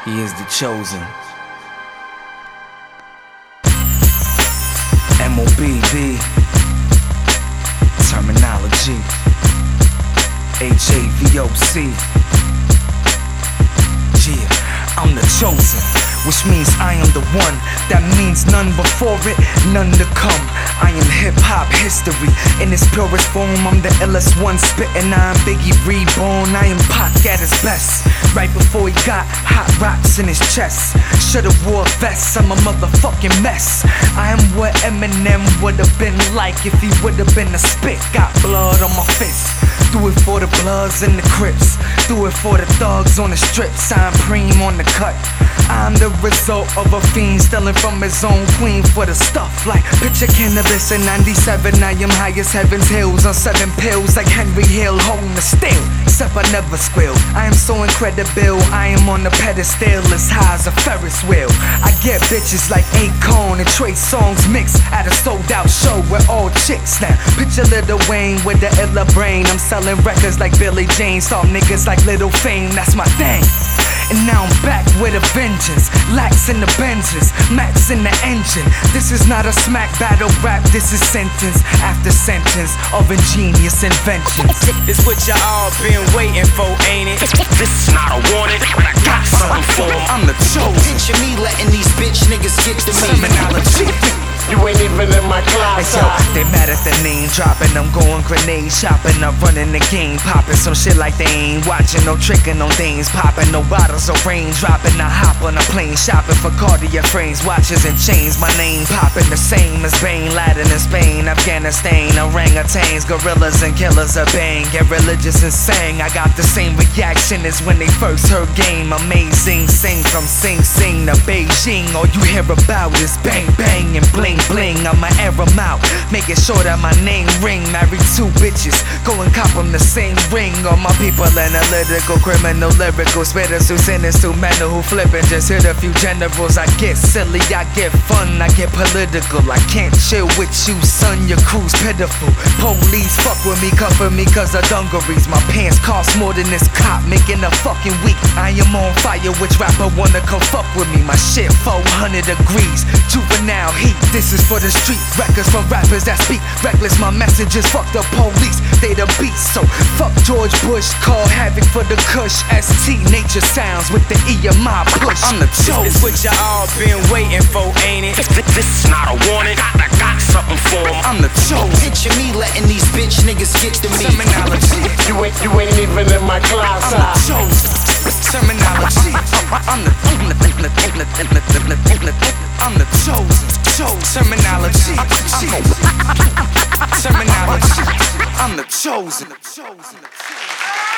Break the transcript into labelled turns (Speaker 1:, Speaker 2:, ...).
Speaker 1: He is the chosen. MOBD terminology. HAVOC. Yeah, I'm the chosen, which means I am the one. That means none before it, none to come. I am hip-hop history in its purest form. I'm the illest one spitting. I'm Biggie reborn. I am Pac at his best, right before he got hot rocks in his chest. Should've wore a vest, I'm a motherfucking mess. I am what Eminem would've been like if he would've been a spit. Got blood on my fist. Do it for the Bloods and the Crips. Do it for the thugs on the strips. I'm preem on the cut. I'm the result of a fiend stealing from his own queen for the stuff. Like picture cannabis in 97. I am high as heaven's hills on 7 pills like Henry Hill holding the steel. Except I never squeal. I am so incredible. I am on the pedestal as high as a Ferris wheel. I get bitches like Akon and Trey Songz mixed at a sold out show with all chicks now. Picture Lil Wayne with the illa brain. I'm selling records like Billy Jean. Saw niggas like Little Fame. That's my thing. And now I'm back with a vengeance. Lax in the Benzes, Max in the engine. This is not a smack battle rap. This is sentence after sentence of ingenious inventions.
Speaker 2: This what y'all been waiting for, ain't it? This is not a warning, but I got something for 'em.
Speaker 1: I'm the chosen.
Speaker 3: Picture me letting these bitch niggas get to me.
Speaker 1: Terminology.
Speaker 4: You ain't even in my class.
Speaker 1: Hey, yo, they mad at the name dropping. I'm going grenade shopping. I'm running the game, popping some shit like they ain't watching. No tricking, no things popping. No bottles of rain dropping. I hop on a plane shopping for Cartier frames, watches and chains. My name popping the same as Bane, Laden in Spain, Afghanistan. Orangutans, gorillas and killers are bang. Get religious and sang. I got the same reaction as when they first heard game. Amazing, sing from Sing Sing to Beijing. All you hear about is bang bang and bling bling. I'ma air 'em out, making sure that my name ring. Married 2 bitches, go and cop 'em the same ring. All my people analytical, criminal, lyrical spitters who sentence to mental, who flippin'. Just hit a few generals. I get silly, I get fun, I get political. I can't chill with you, son, your crew's pitiful. Police fuck with me, cover me cause of dungarees. My pants cost more than this cop making a fucking week. I am on fire, which rapper wanna come fuck with me? My shit 400 degrees, juvenile heat. This is for the street, records for rappers that speak reckless. My messages fuck the police, they the beast. So fuck George Bush, call havoc for the Kush. ST Nature Sounds with the E of my push. I'm the chosen.
Speaker 2: This what y'all been waiting for, ain't it? This is not a warning, I got something for 'em.
Speaker 1: I'm the chosen.
Speaker 3: Picture me letting these bitch niggas get to me.
Speaker 1: Terminology.
Speaker 4: You ain't even in my class.
Speaker 1: I'm the chosen. Terminology. I'm the chosen. Terminology. Terminology. I'm the chosen.